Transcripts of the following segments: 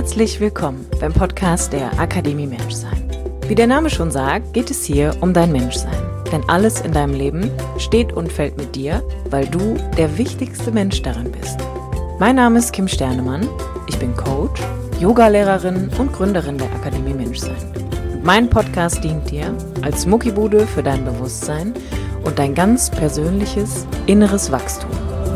Herzlich willkommen beim Podcast der Akademie Menschsein. Wie der Name schon sagt, geht es hier um dein Menschsein. Denn alles in deinem Leben steht und fällt mit dir, weil du der wichtigste Mensch darin bist. Mein Name ist Kim Sternemann, ich bin Coach, Yogalehrerin und Gründerin der Akademie Menschsein. Und mein Podcast dient dir als Muckibude für dein Bewusstsein und dein ganz persönliches inneres Wachstum.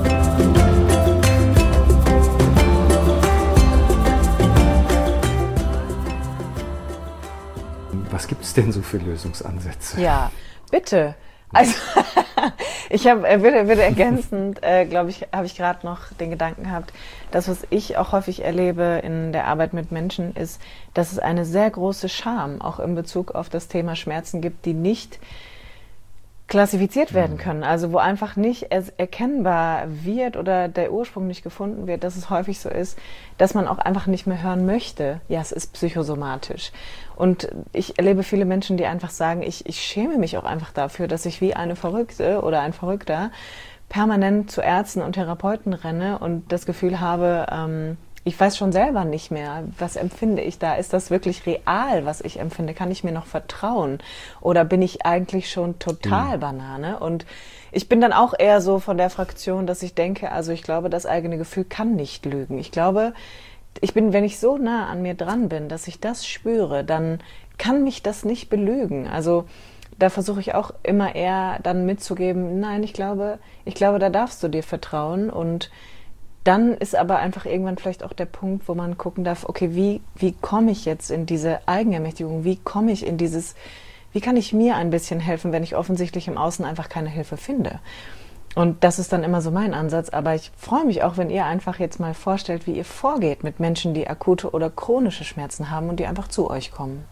Was gibt es denn so für Lösungsansätze? Ja, bitte. Also ich würde ergänzend, glaube ich, habe ich gerade noch den Gedanken gehabt, das, was ich auch häufig erlebe in der Arbeit mit Menschen, ist, dass es eine sehr große Scham auch in Bezug auf das Thema Schmerzen gibt, die nicht klassifiziert werden können, also wo einfach nicht erkennbar wird oder der Ursprung nicht gefunden wird, dass es häufig so ist, dass man auch einfach nicht mehr hören möchte. Ja, es ist psychosomatisch. Und ich erlebe viele Menschen, die einfach sagen, ich schäme mich auch einfach dafür, dass ich wie eine Verrückte oder ein Verrückter permanent zu Ärzten und Therapeuten renne und das Gefühl habe, ich weiß schon selber nicht mehr, was empfinde ich da? Ist das wirklich real, was ich empfinde? Kann ich mir noch vertrauen? Oder bin ich eigentlich schon total Banane? Und ich bin dann auch eher so von der Fraktion, dass ich denke, also ich glaube, das eigene Gefühl kann nicht lügen. Ich glaube, wenn ich so nah an mir dran bin, dass ich das spüre, dann kann mich das nicht belügen. Also da versuche ich auch immer eher dann mitzugeben, nein, ich glaube, da darfst du dir vertrauen. Und dann ist aber einfach irgendwann vielleicht auch der Punkt, wo man gucken darf, okay, wie komme ich jetzt in diese Eigenermächtigung? Wie komme ich in wie kann ich mir ein bisschen helfen, wenn ich offensichtlich im Außen einfach keine Hilfe finde? Und das ist dann immer so mein Ansatz. Aber ich freue mich auch, wenn ihr einfach jetzt mal vorstellt, wie ihr vorgeht mit Menschen, die akute oder chronische Schmerzen haben und die einfach zu euch kommen.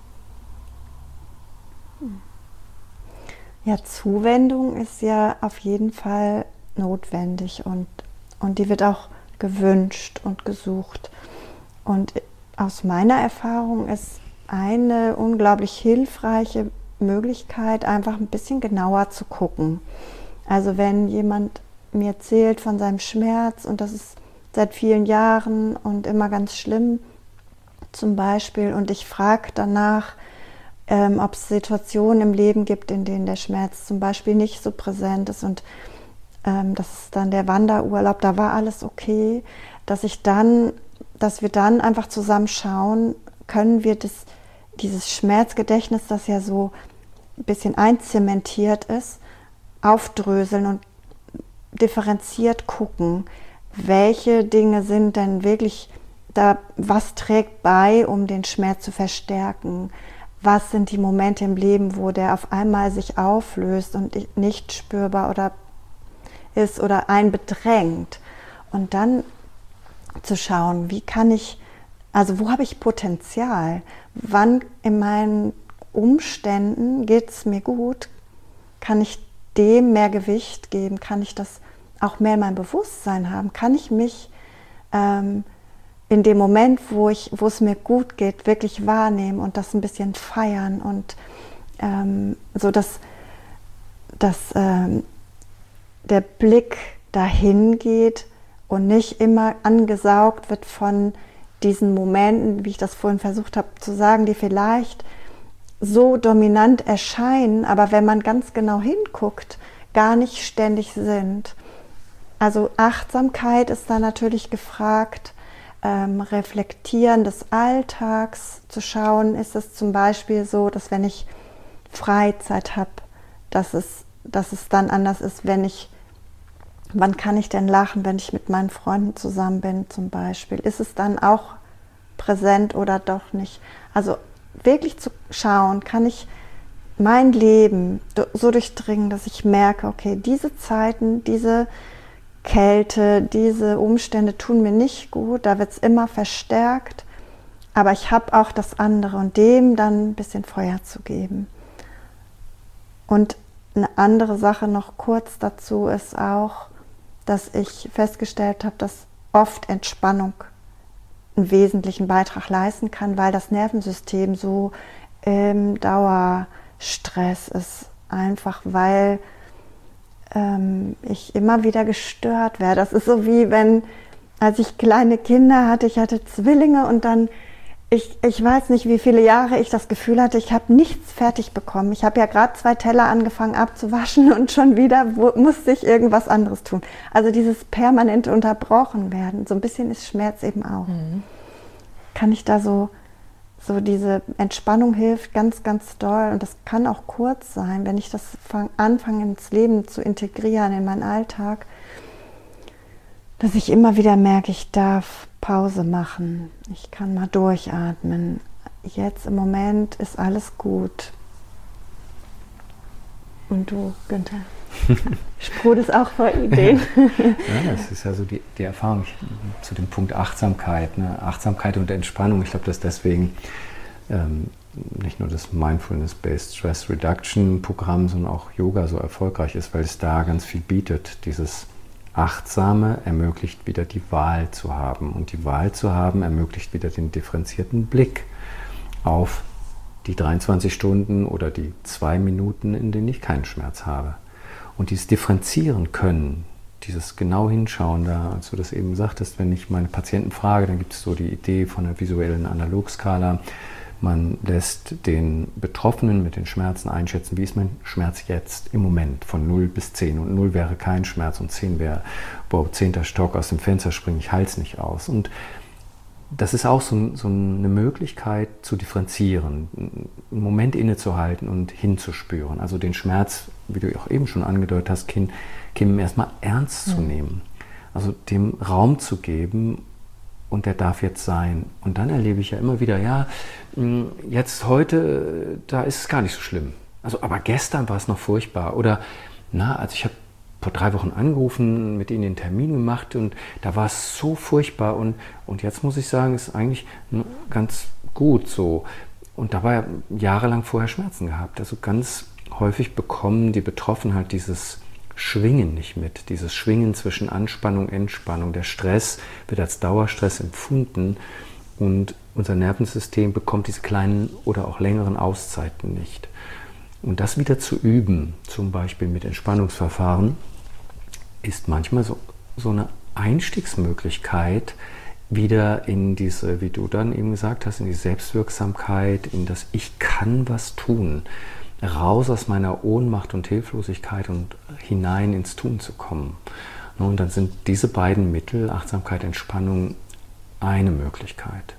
Ja, Zuwendung ist ja auf jeden Fall notwendig und die wird auch gewünscht und gesucht. Und aus meiner Erfahrung ist eine unglaublich hilfreiche Möglichkeit, einfach ein bisschen genauer zu gucken. Also wenn jemand mir erzählt von seinem Schmerz und das ist seit vielen Jahren und immer ganz schlimm zum Beispiel und ich frage danach, ob es Situationen im Leben gibt, in denen der Schmerz zum Beispiel nicht so präsent ist und das ist dann der Wanderurlaub, da war alles okay, dass wir dann einfach zusammen schauen, können wir dieses Schmerzgedächtnis, das ja so ein bisschen einzementiert ist, aufdröseln und differenziert gucken, welche Dinge sind denn wirklich da, was trägt bei, um den Schmerz zu verstärken, was sind die Momente im Leben, wo der auf einmal sich auflöst und nicht spürbar ist oder einen bedrängt. Und dann zu schauen, wo habe ich Potenzial? Wann in meinen Umständen geht es mir gut? Kann ich dem mehr Gewicht geben? Kann ich das auch mehr in meinem Bewusstsein haben? Kann ich mich in dem Moment, wo es mir gut geht, wirklich wahrnehmen und das ein bisschen feiern und so dass der Blick dahin geht und nicht immer angesaugt wird von diesen Momenten, wie ich das vorhin versucht habe zu sagen, die vielleicht so dominant erscheinen, aber wenn man ganz genau hinguckt, gar nicht ständig sind. Also Achtsamkeit ist da natürlich gefragt, Reflektieren des Alltags, zu schauen, ist es zum Beispiel so, dass wenn ich Freizeit habe, dass es dann anders ist, wann kann ich denn lachen, wenn ich mit meinen Freunden zusammen bin zum Beispiel? Ist es dann auch präsent oder doch nicht? Also wirklich zu schauen, kann ich mein Leben so durchdringen, dass ich merke, okay, diese Zeiten, diese Kälte, diese Umstände tun mir nicht gut, da wird es immer verstärkt, aber ich habe auch das andere und dem dann ein bisschen Feuer zu geben. Und eine andere Sache noch kurz dazu ist auch, dass ich festgestellt habe, dass oft Entspannung einen wesentlichen Beitrag leisten kann, weil das Nervensystem so im Dauerstress ist. Einfach weil ich immer wieder gestört werde. Das ist so wie wenn als ich kleine Kinder hatte, ich hatte Zwillinge und dann, ich weiß nicht, wie viele Jahre ich das Gefühl hatte, ich habe nichts fertig bekommen. Ich habe ja gerade 2 Teller angefangen abzuwaschen und schon wieder musste ich irgendwas anderes tun. Also dieses permanente unterbrochen werden, so ein bisschen ist Schmerz eben auch. Kann ich da so diese Entspannung hilft ganz, ganz doll und das kann auch kurz sein, wenn ich das anfange ins Leben zu integrieren, in meinen Alltag, dass ich immer wieder merke, ich darf Pause machen, ich kann mal durchatmen. Jetzt im Moment ist alles gut. Und du, Günther, sprudelst auch vor Ideen. Ja, das ist ja so die Erfahrung zu dem Punkt Achtsamkeit. Ne? Achtsamkeit und Entspannung. Ich glaube, dass deswegen nicht nur das Mindfulness-Based Stress Reduction Programm, sondern auch Yoga so erfolgreich ist, weil es da ganz viel bietet. Dieses Achtsame ermöglicht wieder die Wahl zu haben. Und die Wahl zu haben ermöglicht wieder den differenzierten Blick auf die 23 Stunden oder die 2 Minuten, in denen ich keinen Schmerz habe. Und dieses Differenzieren können, dieses genau hinschauen, da, als du das eben sagtest, wenn ich meine Patienten frage, dann gibt es so die Idee von einer visuellen Analogskala. Man lässt den Betroffenen mit den Schmerzen einschätzen, wie ist mein Schmerz jetzt im Moment von 0 bis 10. Und 0 wäre kein Schmerz und 10 wäre, boah, 10. Stock aus dem Fenster springen, ich halte es nicht aus. Und das ist auch so eine Möglichkeit zu differenzieren, einen Moment innezuhalten und hinzuspüren. Also den Schmerz, wie du auch eben schon angedeutet hast, Kim, erstmal ernst zu nehmen. Also dem Raum zu geben und der darf jetzt sein. Und dann erlebe ich ja immer wieder, ja, jetzt heute, da ist es gar nicht so schlimm. Also, aber gestern war es noch furchtbar. Oder, also ich habe vor 3 Wochen angerufen, mit ihnen den Termin gemacht und da war es so furchtbar. Und jetzt muss ich sagen, ist eigentlich ganz gut so. Und dabei jahrelang vorher Schmerzen gehabt. Also ganz häufig bekommen die Betroffenen halt dieses Schwingen nicht mit. Dieses Schwingen zwischen Anspannung, Entspannung. Der Stress wird als Dauerstress empfunden und unser Nervensystem bekommt diese kleinen oder auch längeren Auszeiten nicht. Und das wieder zu üben, zum Beispiel mit Entspannungsverfahren, ist manchmal so eine Einstiegsmöglichkeit, wieder in diese, wie du dann eben gesagt hast, in die Selbstwirksamkeit, in das Ich kann was tun, raus aus meiner Ohnmacht und Hilflosigkeit und hinein ins Tun zu kommen. Und dann sind diese beiden Mittel, Achtsamkeit, Entspannung, eine Möglichkeit.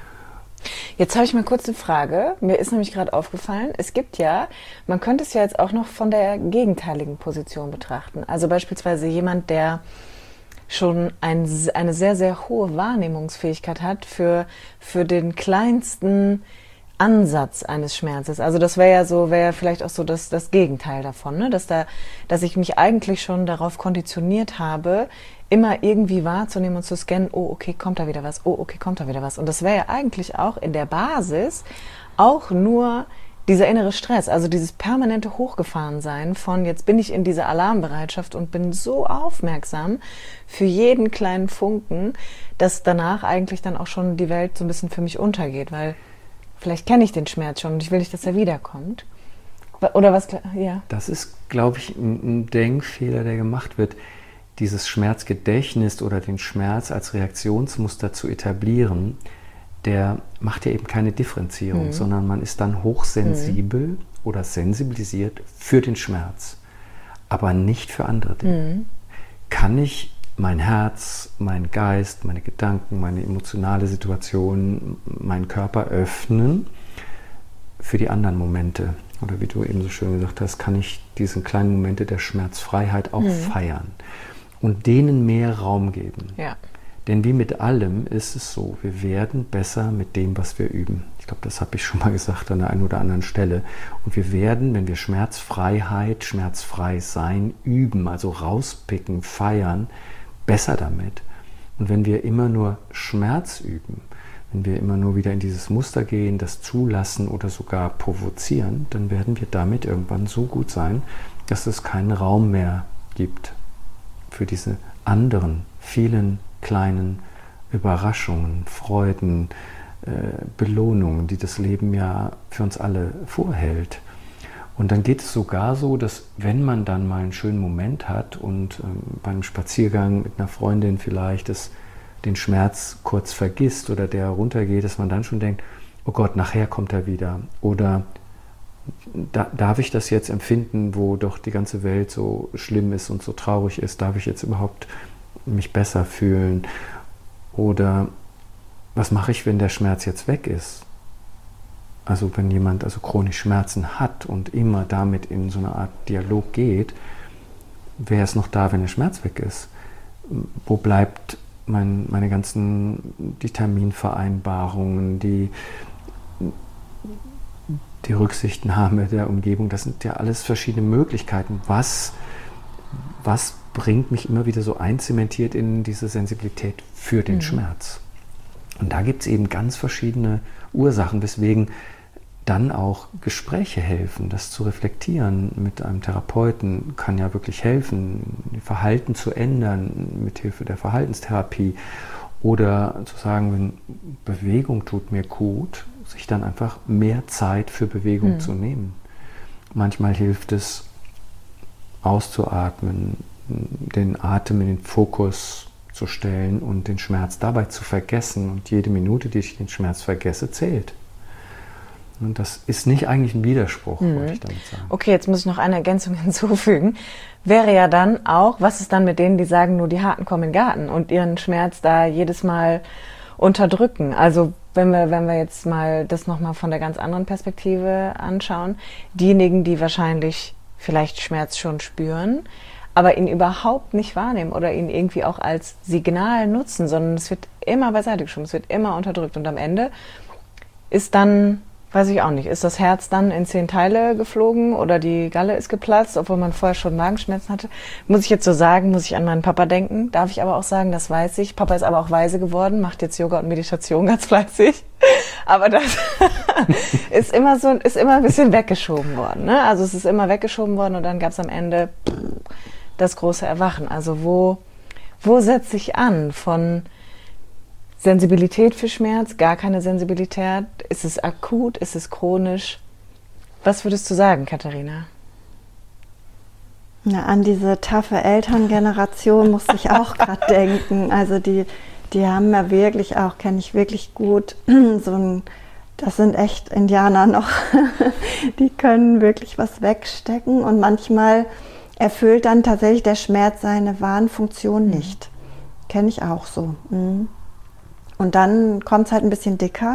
Jetzt habe ich mal kurz eine Frage. Mir ist nämlich gerade aufgefallen, es gibt ja, man könnte es ja jetzt auch noch von der gegenteiligen Position betrachten. Also beispielsweise jemand, der schon eine sehr, sehr hohe Wahrnehmungsfähigkeit hat für den kleinsten Ansatz eines Schmerzes. Also das wäre ja vielleicht auch so das Gegenteil davon, ne? Dass ich mich eigentlich schon darauf konditioniert habe, immer irgendwie wahrzunehmen und zu scannen, oh, okay, kommt da wieder was, oh, okay, kommt da wieder was. Und das wäre ja eigentlich auch in der Basis auch nur dieser innere Stress, also dieses permanente Hochgefahrensein von, jetzt bin ich in dieser Alarmbereitschaft und bin so aufmerksam für jeden kleinen Funken, dass danach eigentlich dann auch schon die Welt so ein bisschen für mich untergeht, weil vielleicht kenne ich den Schmerz schon und ich will nicht, dass er wiederkommt. Oder was? Ja. Das ist, glaube ich, ein Denkfehler, der gemacht wird. Dieses Schmerzgedächtnis oder den Schmerz als Reaktionsmuster zu etablieren, der macht ja eben keine Differenzierung, sondern man ist dann hochsensibel oder sensibilisiert für den Schmerz, aber nicht für andere Dinge. Kann ich mein Herz, mein Geist, meine Gedanken, meine emotionale Situation, meinen Körper öffnen für die anderen Momente? Oder wie du eben so schön gesagt hast, kann ich diese kleinen Momente der Schmerzfreiheit auch feiern und denen mehr Raum geben. Ja. Denn wie mit allem ist es so, wir werden besser mit dem, was wir üben. Ich glaube, das habe ich schon mal gesagt an der einen oder anderen Stelle. Und wir werden, wenn wir Schmerzfreiheit, schmerzfrei sein üben, also rauspicken, feiern, besser damit. Und wenn wir immer nur Schmerz üben, wenn wir immer nur wieder in dieses Muster gehen, das zulassen oder sogar provozieren, dann werden wir damit irgendwann so gut sein, dass es keinen Raum mehr gibt für diese anderen, vielen kleinen Überraschungen, Freuden, Belohnungen, die das Leben ja für uns alle vorhält. Und dann geht es sogar so, dass wenn man dann mal einen schönen Moment hat und bei einem Spaziergang mit einer Freundin vielleicht es den Schmerz kurz vergisst oder der runtergeht, dass man dann schon denkt, oh Gott, nachher kommt er wieder. Oder darf ich das jetzt empfinden, wo doch die ganze Welt so schlimm ist und so traurig ist? Darf ich jetzt überhaupt mich besser fühlen? Oder was mache ich, wenn der Schmerz jetzt weg ist? Also wenn jemand chronisch Schmerzen hat und immer damit in so eine Art Dialog geht, wer ist noch da, wenn der Schmerz weg ist? Wo bleibt meine ganzen, die Terminvereinbarungen, die Rücksichtnahme der Umgebung? Das sind ja alles verschiedene Möglichkeiten. Was bringt mich immer wieder so einzementiert in diese Sensibilität für den Schmerz? Und da gibt es eben ganz verschiedene Ursachen, weswegen dann auch Gespräche helfen, das zu reflektieren mit einem Therapeuten kann ja wirklich helfen, Verhalten zu ändern mit Hilfe der Verhaltenstherapie oder zu sagen, wenn Bewegung tut mir gut, sich dann einfach mehr Zeit für Bewegung zu nehmen. Manchmal hilft es, auszuatmen, den Atem in den Fokus zu stellen und den Schmerz dabei zu vergessen. Und jede Minute, die ich den Schmerz vergesse, zählt. Und das ist nicht eigentlich ein Widerspruch, wollte ich damit sagen. Okay, jetzt muss ich noch eine Ergänzung hinzufügen. Wäre ja dann auch, was ist dann mit denen, die sagen, nur die Harten kommen in den Garten und ihren Schmerz da jedes Mal unterdrücken? Also wenn wir jetzt mal das nochmal von der ganz anderen Perspektive anschauen, diejenigen, die wahrscheinlich vielleicht Schmerz schon spüren, aber ihn überhaupt nicht wahrnehmen oder ihn irgendwie auch als Signal nutzen, sondern es wird immer beiseite geschoben, es wird immer unterdrückt und am Ende ist dann, weiß ich auch nicht, ist das Herz dann in 10 Teile geflogen oder die Galle ist geplatzt, obwohl man vorher schon Magenschmerzen hatte. Muss ich jetzt so sagen, muss ich an meinen Papa denken, darf ich aber auch sagen, das weiß ich. Papa ist aber auch weise geworden, macht jetzt Yoga und Meditation ganz fleißig. Aber das ist immer ein bisschen weggeschoben worden, ne? Also es ist immer weggeschoben worden und dann gab es am Ende das große Erwachen. Also wo setze ich an? Von Sensibilität für Schmerz, gar keine Sensibilität? Ist es akut? Ist es chronisch? Was würdest du sagen, Katharina? Ja, an diese taffe Elterngeneration muss ich auch gerade denken. Also die haben ja wirklich auch, kenne ich wirklich gut, das sind echt Indianer noch, die können wirklich was wegstecken und manchmal erfüllt dann tatsächlich der Schmerz seine wahren Funktion nicht. Kenne ich auch so. Und dann kommt es halt ein bisschen dicker.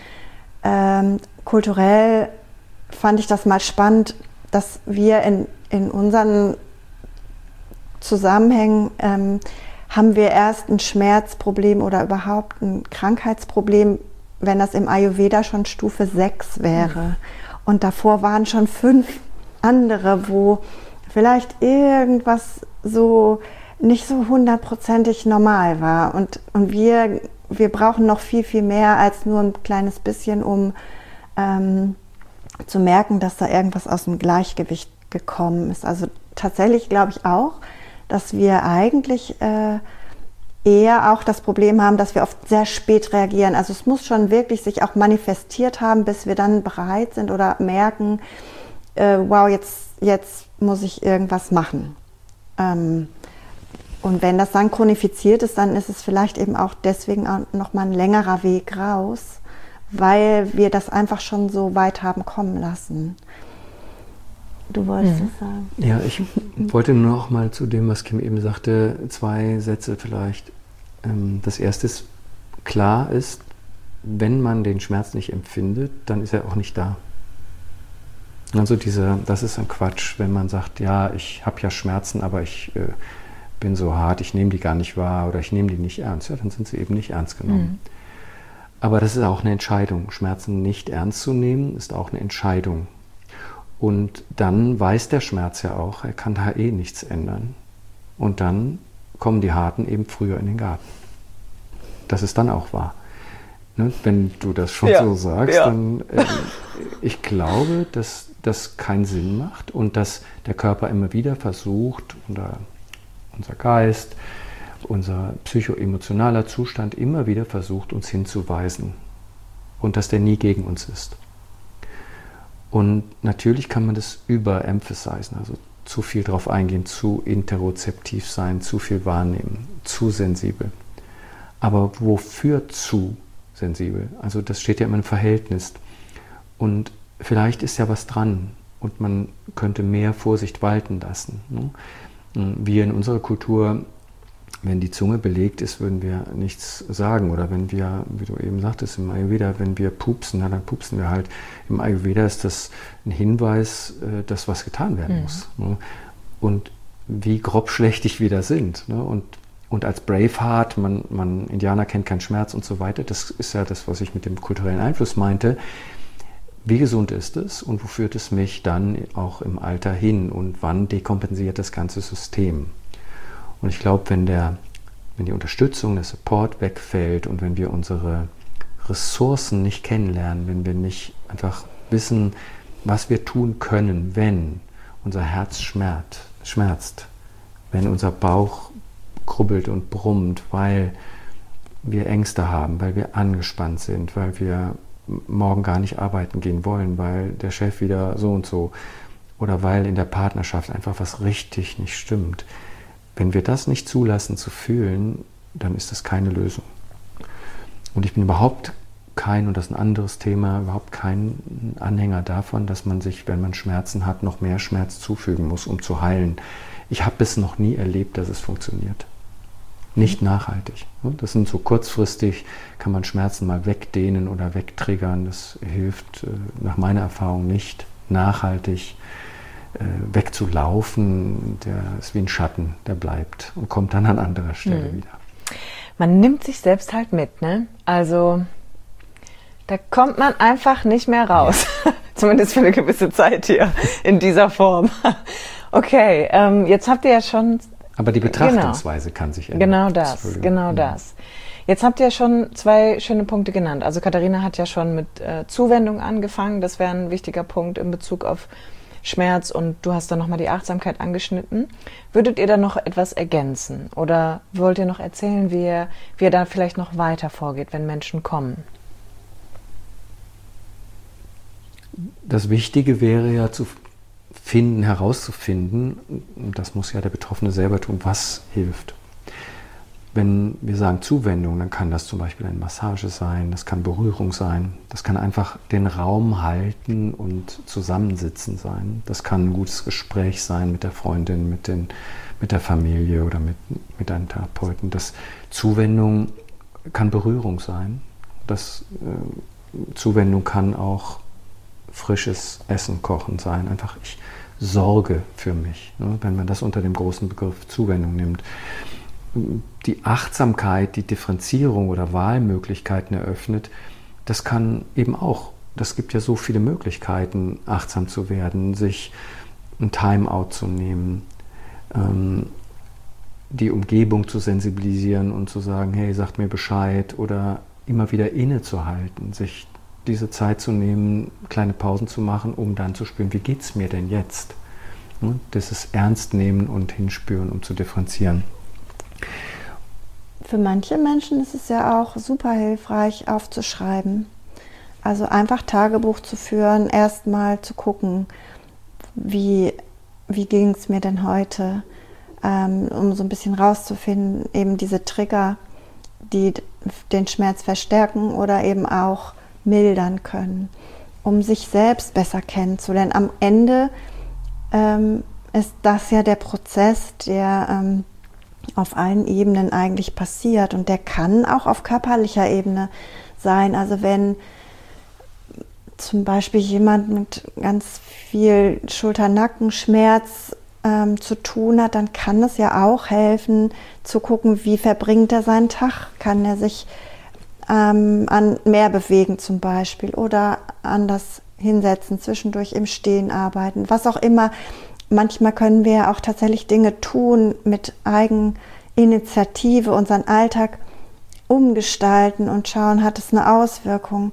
Kulturell fand ich das mal spannend, dass wir in unseren Zusammenhängen haben wir erst ein Schmerzproblem oder überhaupt ein Krankheitsproblem, wenn das im Ayurveda schon Stufe 6 wäre. Und davor waren schon 5 andere, wo vielleicht irgendwas so nicht so 100%ig normal war. Und wir brauchen noch viel, viel mehr als nur ein kleines bisschen, um zu merken, dass da irgendwas aus dem Gleichgewicht gekommen ist. Also tatsächlich glaube ich auch, dass wir eigentlich eher auch das Problem haben, dass wir oft sehr spät reagieren. Also es muss schon wirklich sich auch manifestiert haben, bis wir dann bereit sind oder merken, wow, jetzt muss ich irgendwas machen. Und wenn das dann chronifiziert ist, dann ist es vielleicht eben auch deswegen auch nochmal ein längerer Weg raus, weil wir das einfach schon so weit haben kommen lassen. Du wolltest es sagen. Ja, ich wollte nur noch mal zu dem, was Kim eben sagte, 2 Sätze vielleicht. Das erste ist, klar ist, wenn man den Schmerz nicht empfindet, dann ist er auch nicht da. Also das ist ein Quatsch, wenn man sagt, ja, ich habe ja Schmerzen, aber ich bin so hart, ich nehme die gar nicht wahr oder ich nehme die nicht ernst. Ja, dann sind sie eben nicht ernst genommen. Aber das ist auch eine Entscheidung. Schmerzen nicht ernst zu nehmen, ist auch eine Entscheidung. Und dann weiß der Schmerz ja auch, er kann da eh nichts ändern. Und dann kommen die Harten eben früher in den Garten. Das ist dann auch wahr. Ne? Wenn du das schon so sagst, dann ich glaube, dass das keinen Sinn macht und dass der Körper immer wieder versucht, oder unser Geist, unser psychoemotionaler Zustand immer wieder versucht, uns hinzuweisen und dass der nie gegen uns ist. Und natürlich kann man das überemphasisieren, also zu viel drauf eingehen, zu interozeptiv sein, zu viel wahrnehmen, zu sensibel. Aber wofür zu sensibel? Also das steht ja immer im Verhältnis. Und vielleicht ist ja was dran und man könnte mehr Vorsicht walten lassen. Ne? Wir in unserer Kultur, wenn die Zunge belegt ist, würden wir nichts sagen. Oder wenn wir, wie du eben sagtest, im Ayurveda, wenn wir pupsen, dann pupsen wir halt. Im Ayurveda ist das ein Hinweis, dass was getan werden muss. Ne? Und wie grobschlächtig wir da sind. Ne? Und als Braveheart, Indianer kennt keinen Schmerz und so weiter, das ist ja das, was ich mit dem kulturellen Einfluss meinte. Wie gesund ist es und wo führt es mich dann auch im Alter hin und wann dekompensiert das ganze System? Und ich glaube, wenn die Unterstützung, der Support wegfällt und wenn wir unsere Ressourcen nicht kennenlernen, wenn wir nicht einfach wissen, was wir tun können, wenn unser Herz schmerzt, wenn unser Bauch krubbelt und brummt, weil wir Ängste haben, weil wir angespannt sind, weil wir morgen gar nicht arbeiten gehen wollen, weil der Chef wieder so und so oder weil in der Partnerschaft einfach was richtig nicht stimmt. Wenn wir das nicht zulassen zu fühlen, dann ist das keine Lösung. Und ich bin überhaupt kein, und das ist ein anderes Thema, überhaupt kein Anhänger davon, dass man sich, wenn man Schmerzen hat, noch mehr Schmerz zufügen muss, um zu heilen. Ich habe es noch nie erlebt, dass es funktioniert. Nicht nachhaltig. Das sind so kurzfristig, kann man Schmerzen mal wegdehnen oder wegtriggern. Das hilft nach meiner Erfahrung nicht nachhaltig wegzulaufen. Der ist wie ein Schatten, der bleibt und kommt dann an anderer Stelle wieder. Man nimmt sich selbst halt mit, ne? Also da kommt man einfach nicht mehr raus. Ja. Zumindest für eine gewisse Zeit hier in dieser Form. Okay, jetzt habt ihr ja schon... Aber die Betrachtungsweise kann sich ändern. Genau das. Jetzt habt ihr schon 2 schöne Punkte genannt. Also Katharina hat ja schon mit Zuwendung angefangen. Das wäre ein wichtiger Punkt in Bezug auf Schmerz. Und du hast dann nochmal die Achtsamkeit angeschnitten. Würdet ihr da noch etwas ergänzen? Oder wollt ihr noch erzählen, wie ihr da vielleicht noch weiter vorgeht, wenn Menschen kommen? Das Wichtige wäre ja herauszufinden, und das muss ja der Betroffene selber tun, was hilft. Wenn wir sagen Zuwendung, dann kann das zum Beispiel eine Massage sein, das kann Berührung sein, das kann einfach den Raum halten und zusammensitzen sein. Das kann ein gutes Gespräch sein mit der Freundin, mit der Familie oder mit einem Therapeuten. Zuwendung kann Berührung sein. Zuwendung kann auch frisches Essen kochen sein. Einfach ich sorge für mich, ne? Wenn man das unter dem großen Begriff Zuwendung nimmt. Die Achtsamkeit, die Differenzierung oder Wahlmöglichkeiten eröffnet, das kann eben auch, das gibt ja so viele Möglichkeiten, achtsam zu werden, sich ein Timeout zu nehmen, die Umgebung zu sensibilisieren und zu sagen, hey, sagt mir Bescheid, oder immer wieder innezuhalten, sich diese Zeit zu nehmen, kleine Pausen zu machen, um dann zu spüren, wie geht es mir denn jetzt? Das ist ernst nehmen und hinspüren, um zu differenzieren. Für manche Menschen ist es ja auch super hilfreich, aufzuschreiben. Also einfach Tagebuch zu führen, erstmal zu gucken, wie ging es mir denn heute, um so ein bisschen rauszufinden, eben diese Trigger, die den Schmerz verstärken oder eben auch mildern können, um sich selbst besser kennenzulernen. Am Ende ist das ja der Prozess, der auf allen Ebenen eigentlich passiert, und der kann auch auf körperlicher Ebene sein. Also wenn zum Beispiel jemand mit ganz viel Schulter-Nackenschmerz zu tun hat, dann kann es ja auch helfen, zu gucken, wie verbringt er seinen Tag. Kann er sich an mehr bewegen zum Beispiel oder anders hinsetzen, zwischendurch im Stehen arbeiten, was auch immer. Manchmal können wir auch tatsächlich Dinge tun, mit Eigeninitiative unseren Alltag umgestalten und schauen, hat es eine Auswirkung.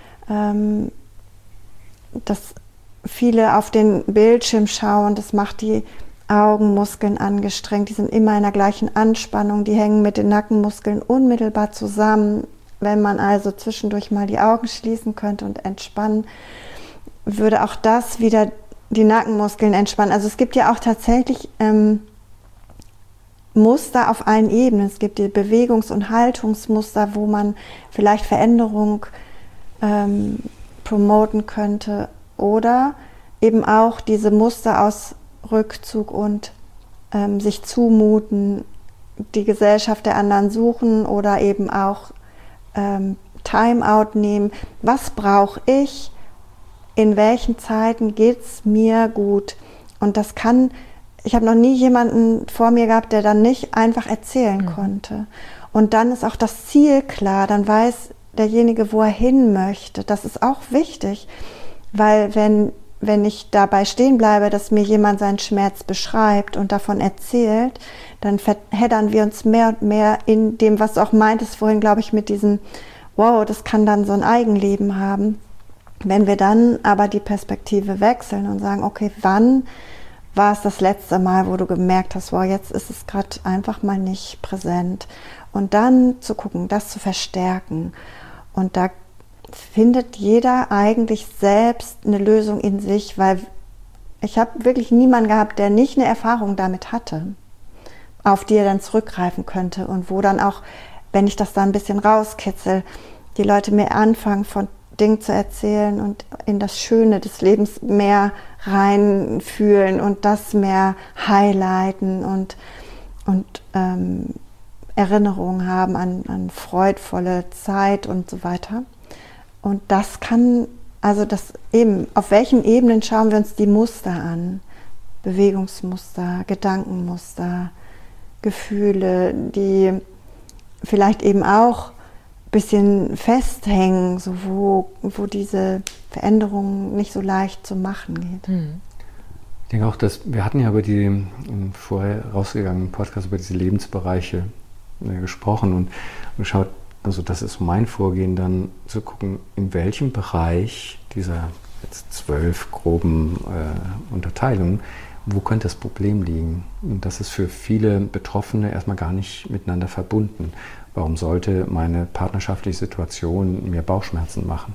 Dass viele auf den Bildschirm schauen, das macht die Augenmuskeln angestrengt, die sind immer in der gleichen Anspannung, die hängen mit den Nackenmuskeln unmittelbar zusammen. Wenn man also zwischendurch mal die Augen schließen könnte und entspannen, würde auch das wieder die Nackenmuskeln entspannen. Also es gibt ja auch tatsächlich Muster auf allen Ebenen. Es gibt die Bewegungs- und Haltungsmuster, wo man vielleicht Veränderung promoten könnte, oder eben auch diese Muster aus Rückzug und sich zumuten, die Gesellschaft der anderen suchen oder eben auch Timeout nehmen. Was brauche ich? In welchen Zeiten geht es mir gut? Und das kann, ich habe noch nie jemanden vor mir gehabt, der dann nicht einfach erzählen konnte. Und dann ist auch das Ziel klar, dann weiß derjenige, wo er hin möchte. Das ist auch wichtig, weil wenn ich dabei stehen bleibe, dass mir jemand seinen Schmerz beschreibt und davon erzählt, dann verheddern wir uns mehr und mehr in dem, was du auch meintest vorhin, glaube ich, mit diesem, wow, das kann dann so ein Eigenleben haben. Wenn wir dann aber die Perspektive wechseln und sagen, okay, wann war es das letzte Mal, wo du gemerkt hast, wow, jetzt ist es gerade einfach mal nicht präsent. Und dann zu gucken, das zu verstärken. Und da findet jeder eigentlich selbst eine Lösung in sich, weil ich habe wirklich niemanden gehabt, der nicht eine Erfahrung damit hatte, auf die er dann zurückgreifen könnte und wo dann auch, wenn ich das da ein bisschen rauskitzel, die Leute mir anfangen, von Dingen zu erzählen und in das Schöne des Lebens mehr reinfühlen und das mehr highlighten und Erinnerungen haben an freudvolle Zeit und so weiter. Und das kann, also das eben, auf welchen Ebenen schauen wir uns die Muster an? Bewegungsmuster, Gedankenmuster, Gefühle, die vielleicht eben auch ein bisschen festhängen, so wo diese Veränderung nicht so leicht zu machen geht. Ich denke auch, dass wir hatten ja über die im vorher rausgegangenen Podcast über diese Lebensbereiche gesprochen und geschaut, also das ist mein Vorgehen, dann zu gucken, in welchem Bereich dieser jetzt 12 groben Unterteilungen, wo könnte das Problem liegen? Und das ist für viele Betroffene erstmal gar nicht miteinander verbunden. Warum sollte meine partnerschaftliche Situation mir Bauchschmerzen machen?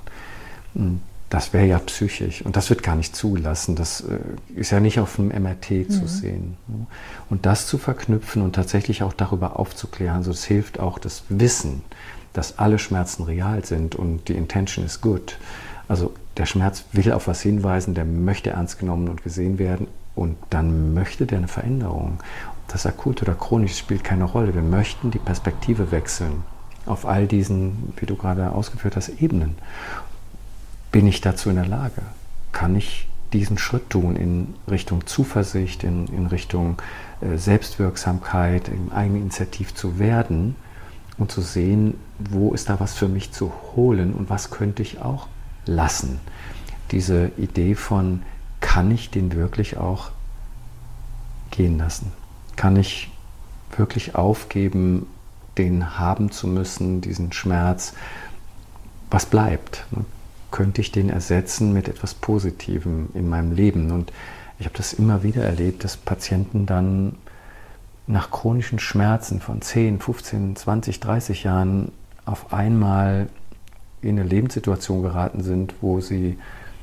Das wäre ja psychisch und das wird gar nicht zugelassen. Das ist ja nicht auf dem MRT zu sehen. Und das zu verknüpfen und tatsächlich auch darüber aufzuklären, so das hilft auch das Wissen, dass alle Schmerzen real sind und die Intention is good. Also der Schmerz will auf was hinweisen, der möchte ernst genommen und gesehen werden und dann möchte der eine Veränderung. Ob das akut oder chronisch spielt keine Rolle. Wir möchten die Perspektive wechseln auf all diesen, wie du gerade ausgeführt hast, Ebenen. Bin ich dazu in der Lage? Kann ich diesen Schritt tun in Richtung Zuversicht, in Richtung Selbstwirksamkeit, in Eigeninitiativ zu werden und zu sehen, wo ist da was für mich zu holen und was könnte ich auch lassen? Diese Idee von, kann ich den wirklich auch gehen lassen? Kann ich wirklich aufgeben, den haben zu müssen, diesen Schmerz? Was bleibt? Könnte ich den ersetzen mit etwas Positivem in meinem Leben? Und ich habe das immer wieder erlebt, dass Patienten dann nach chronischen Schmerzen von 10, 15, 20, 30 Jahren auf einmal in eine Lebenssituation geraten sind, wo sie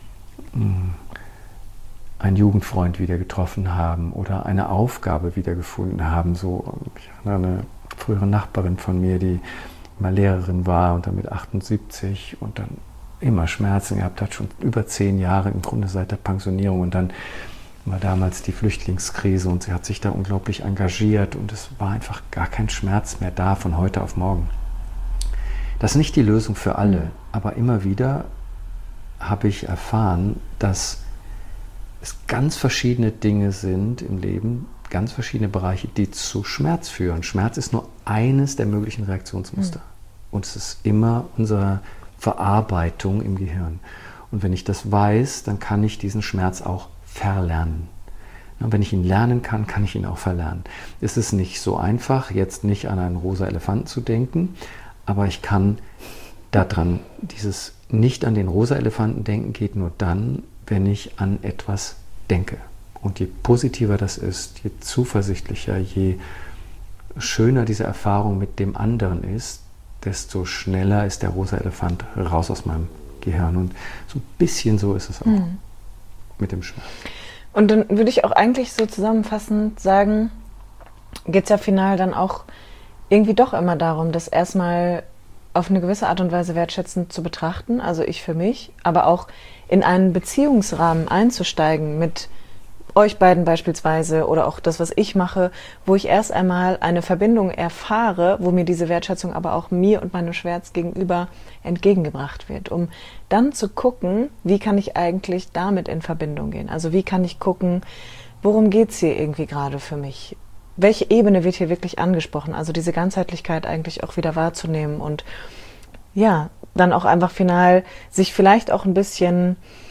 einen Jugendfreund wieder getroffen haben oder eine Aufgabe wiedergefunden haben. So, ich hatte eine frühere Nachbarin von mir, die mal Lehrerin war und dann mit 78 und dann immer Schmerzen gehabt hat, schon über 10 Jahre im Grunde seit der Pensionierung, und dann war damals die Flüchtlingskrise und sie hat sich da unglaublich engagiert und es war einfach gar kein Schmerz mehr da von heute auf morgen. Das ist nicht die Lösung für alle, aber immer wieder habe ich erfahren, dass es ganz verschiedene Dinge sind im Leben, ganz verschiedene Bereiche, die zu Schmerz führen. Schmerz ist nur eines der möglichen Reaktionsmuster. Und es ist immer unsere Verarbeitung im Gehirn. Und wenn ich das weiß, dann kann ich diesen Schmerz auch verlernen. Und wenn ich ihn lernen kann, kann ich ihn auch verlernen. Es ist nicht so einfach, jetzt nicht an einen rosa Elefanten zu denken, aber ich kann daran, dieses nicht an den rosa Elefanten denken geht nur dann, wenn ich an etwas denke. Und je positiver das ist, je zuversichtlicher, je schöner diese Erfahrung mit dem anderen ist, desto schneller ist der rosa Elefant raus aus meinem Gehirn. Und so ein bisschen so ist es auch mit dem Schmerz. Und dann würde ich auch eigentlich so zusammenfassend sagen, geht es ja final dann auch irgendwie doch immer darum, das erstmal auf eine gewisse Art und Weise wertschätzend zu betrachten, also ich für mich, aber auch in einen Beziehungsrahmen einzusteigen mit euch beiden beispielsweise oder auch das, was ich mache, wo ich erst einmal eine Verbindung erfahre, wo mir diese Wertschätzung aber auch mir und meinem Schmerz gegenüber entgegengebracht wird, um dann zu gucken, wie kann ich eigentlich damit in Verbindung gehen? Also wie kann ich gucken, worum geht's hier irgendwie gerade für mich? Welche Ebene wird hier wirklich angesprochen? Also diese Ganzheitlichkeit eigentlich auch wieder wahrzunehmen und ja, dann auch einfach final sich vielleicht auch ein bisschen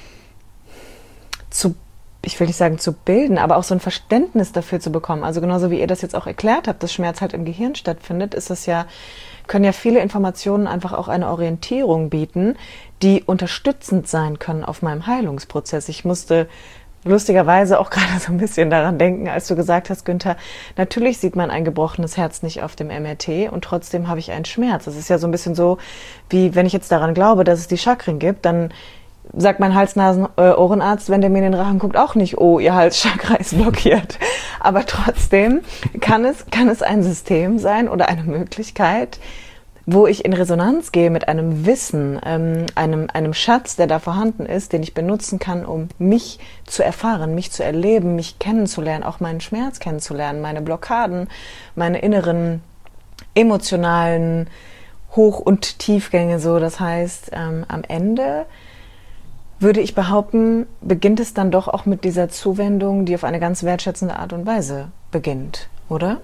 ich will nicht sagen zu bilden, aber auch so ein Verständnis dafür zu bekommen. Also genauso wie ihr das jetzt auch erklärt habt, dass Schmerz halt im Gehirn stattfindet, können ja viele Informationen einfach auch eine Orientierung bieten, die unterstützend sein können auf meinem Heilungsprozess. Ich musste lustigerweise auch gerade so ein bisschen daran denken, als du gesagt hast, Günther, natürlich sieht man ein gebrochenes Herz nicht auf dem MRT und trotzdem habe ich einen Schmerz. Das ist ja so ein bisschen so, wie wenn ich jetzt daran glaube, dass es die Chakren gibt, dann sagt mein Hals-Nasen-Ohrenarzt, wenn der mir in den Rachen guckt, auch nicht, oh, ihr Halschakra ist blockiert. Aber trotzdem kann es ein System sein oder eine Möglichkeit, wo ich in Resonanz gehe mit einem Wissen, einem Schatz, der da vorhanden ist, den ich benutzen kann, um mich zu erfahren, mich zu erleben, mich kennenzulernen, auch meinen Schmerz kennenzulernen, meine Blockaden, meine inneren emotionalen Hoch- und Tiefgänge so. Das heißt, am Ende würde ich behaupten, beginnt es dann doch auch mit dieser Zuwendung, die auf eine ganz wertschätzende Art und Weise beginnt, oder?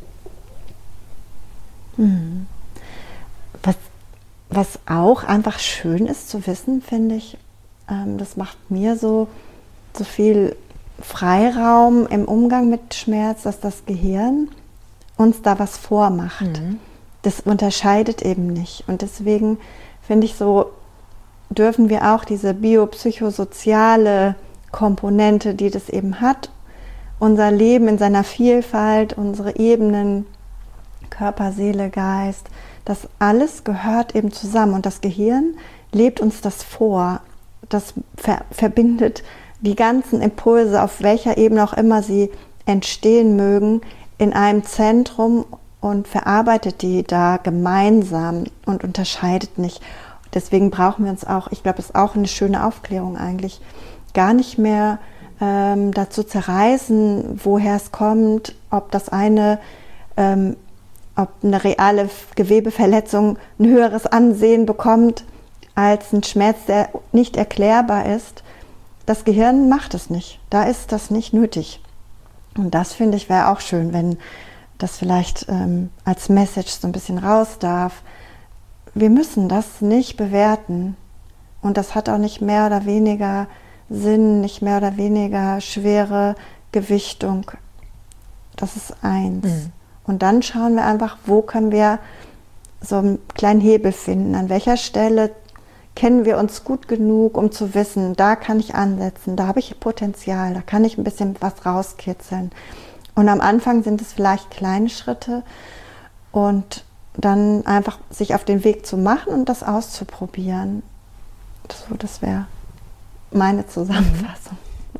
Mhm. Was auch einfach schön ist zu wissen, finde ich, das macht mir so viel Freiraum im Umgang mit Schmerz, dass das Gehirn uns da was vormacht. Mhm. Das unterscheidet eben nicht. Und deswegen finde ich so, dürfen wir auch diese biopsychosoziale Komponente, die das eben hat, unser Leben in seiner Vielfalt, unsere Ebenen, Körper, Seele, Geist, das alles gehört eben zusammen und das Gehirn lebt uns das vor. Das verbindet die ganzen Impulse, auf welcher Ebene auch immer sie entstehen mögen, in einem Zentrum und verarbeitet die da gemeinsam und unterscheidet nicht. Deswegen brauchen wir uns auch, ich glaube, das ist auch eine schöne Aufklärung eigentlich, gar nicht mehr dazu zerreißen, woher es kommt, ob eine reale Gewebeverletzung ein höheres Ansehen bekommt als ein Schmerz, der nicht erklärbar ist. Das Gehirn macht es nicht. Da ist das nicht nötig. Und das, finde ich, wäre auch schön, wenn das vielleicht als Message so ein bisschen raus darf. Wir müssen das nicht bewerten. Und das hat auch nicht mehr oder weniger Sinn, nicht mehr oder weniger schwere Gewichtung. Das ist eins. Mhm. Und dann schauen wir einfach, wo können wir so einen kleinen Hebel finden. An welcher Stelle kennen wir uns gut genug, um zu wissen, da kann ich ansetzen, da habe ich Potenzial, da kann ich ein bisschen was rauskitzeln. Und am Anfang sind es vielleicht kleine Schritte und dann einfach sich auf den Weg zu machen und das auszuprobieren. So, das wäre meine Zusammenfassung.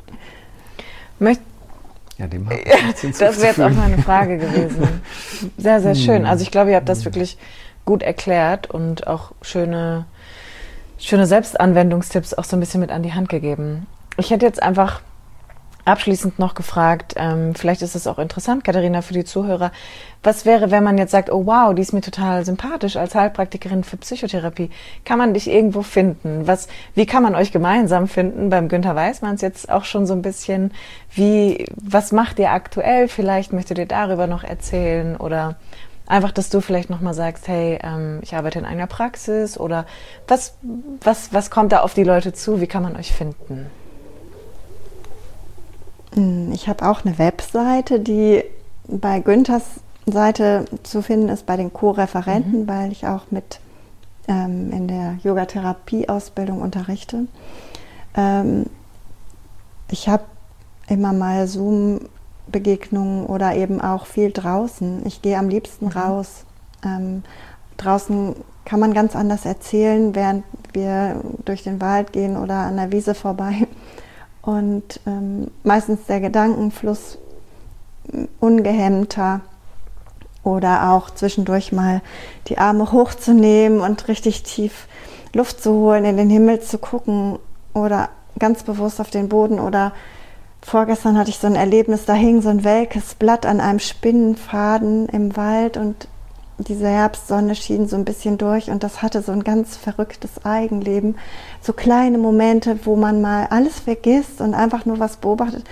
Ja, dem das wäre jetzt auch meine Frage gewesen. Sehr, sehr schön. Also ich glaube, ihr habt das wirklich gut erklärt und auch schöne Selbstanwendungstipps auch so ein bisschen mit an die Hand gegeben. Ich hätte jetzt einfach abschließend noch gefragt, vielleicht ist es auch interessant, Katharina, für die Zuhörer, was wäre, wenn man jetzt sagt, oh wow, die ist mir total sympathisch als Heilpraktikerin für Psychotherapie. Kann man dich irgendwo finden? Wie kann man euch gemeinsam finden? Beim Günther weiß man es jetzt auch schon so ein bisschen. Was macht ihr aktuell? Vielleicht möchtet ihr darüber noch erzählen oder einfach, dass du vielleicht nochmal sagst, hey, ich arbeite in einer Praxis oder was kommt da auf die Leute zu? Wie kann man euch finden? Ich habe auch eine Webseite, die bei Günthers Seite zu finden ist, bei den Co-Referenten, weil ich auch mit in der Yogatherapie-Ausbildung unterrichte. Ich habe immer mal Zoom-Begegnungen oder eben auch viel draußen. Ich gehe am liebsten raus. Draußen kann man ganz anders erzählen, während wir durch den Wald gehen oder an der Wiese vorbei. Und meistens der Gedankenfluss ungehemmter Oder auch zwischendurch mal die Arme hochzunehmen und richtig tief Luft zu holen, in den Himmel zu gucken oder ganz bewusst auf den Boden. Oder vorgestern hatte ich so ein Erlebnis, da hing so ein welkes Blatt an einem Spinnenfaden im Wald und diese Herbstsonne schien so ein bisschen durch und das hatte so ein ganz verrücktes Eigenleben. So kleine Momente, wo man mal alles vergisst und einfach nur was beobachtet.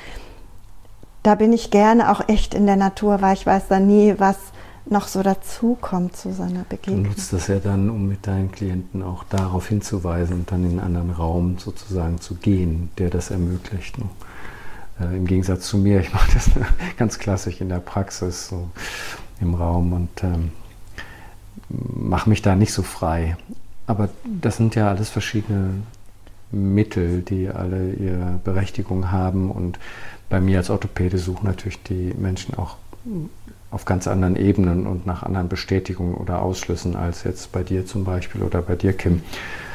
Da bin ich gerne auch echt in der Natur, weil ich weiß dann nie, was noch so dazu kommt zu so einer Begegnung. Du nutzt das ja dann, um mit deinen Klienten auch darauf hinzuweisen und dann in einen anderen Raum sozusagen zu gehen, der das ermöglicht. Ne? Im Gegensatz zu mir, ich mache das ganz klassisch in der Praxis, so im Raum und mache mich da nicht so frei. Aber das sind ja alles verschiedene Mittel, die alle ihre Berechtigung haben und bei mir als Orthopäde suchen natürlich die Menschen auch auf ganz anderen Ebenen und nach anderen Bestätigungen oder Ausschlüssen als jetzt bei dir zum Beispiel oder bei dir, Kim.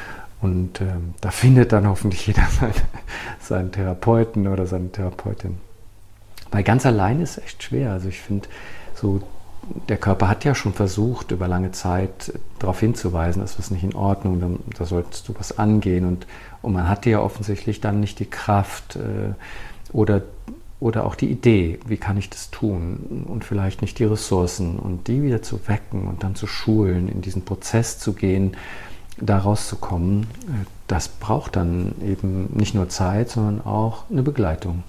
Und da findet dann hoffentlich jeder seinen Therapeuten oder seine Therapeutin. Weil ganz allein ist echt schwer. Also ich finde, so der Körper hat ja schon versucht, über lange Zeit darauf hinzuweisen, das ist nicht in Ordnung, da solltest du was angehen. Und man hatte ja offensichtlich dann nicht die Kraft oder auch die Idee, wie kann ich das tun und vielleicht nicht die Ressourcen und die wieder zu wecken und dann zu schulen, in diesen Prozess zu gehen, da rauszukommen, das braucht dann eben nicht nur Zeit, sondern auch eine Begleitung.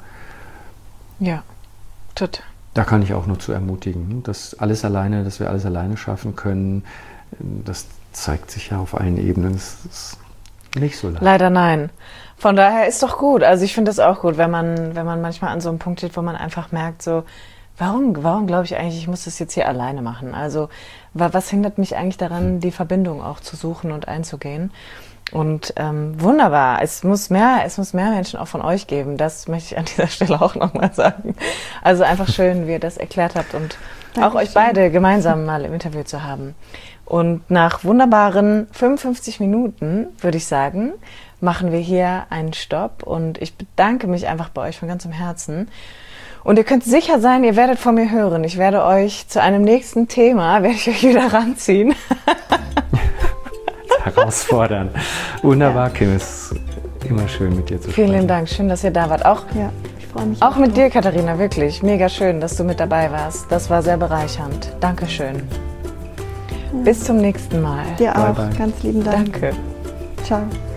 Ja, total. Da kann ich auch nur zu ermutigen, dass wir alles alleine schaffen können, das zeigt sich ja auf allen Ebenen, es ist nicht so leicht. Leider nein. Von daher ist doch gut. Also ich finde das auch gut, wenn man manchmal an so einem Punkt steht, wo man einfach merkt, so, warum glaube ich eigentlich, ich muss das jetzt hier alleine machen? Also was hindert mich eigentlich daran, die Verbindung auch zu suchen und einzugehen? Und wunderbar, es muss mehr Menschen auch von euch geben. Das möchte ich an dieser Stelle auch nochmal sagen. Also einfach schön, wie ihr das erklärt habt und auch euch beide gemeinsam mal im Interview zu haben. Und nach wunderbaren 55 Minuten, würde ich sagen, machen wir hier einen Stopp. Und ich bedanke mich einfach bei euch von ganzem Herzen. Und ihr könnt sicher sein, ihr werdet von mir hören. Ich werde euch zu einem nächsten Thema, werde ich euch wieder ranziehen. Herausfordern. Wunderbar, ja. Kim, es ist immer schön mit dir zu sprechen. Vielen Dank, schön, dass ihr da wart. Auch, ja, ich freue mich. Auch mit dir, Katharina, wirklich. Mega schön, dass du mit dabei warst. Das war sehr bereichernd. Dankeschön. Ja. Bis zum nächsten Mal. Dir auch, bye, bye. Ganz lieben Dank. Danke. Ciao.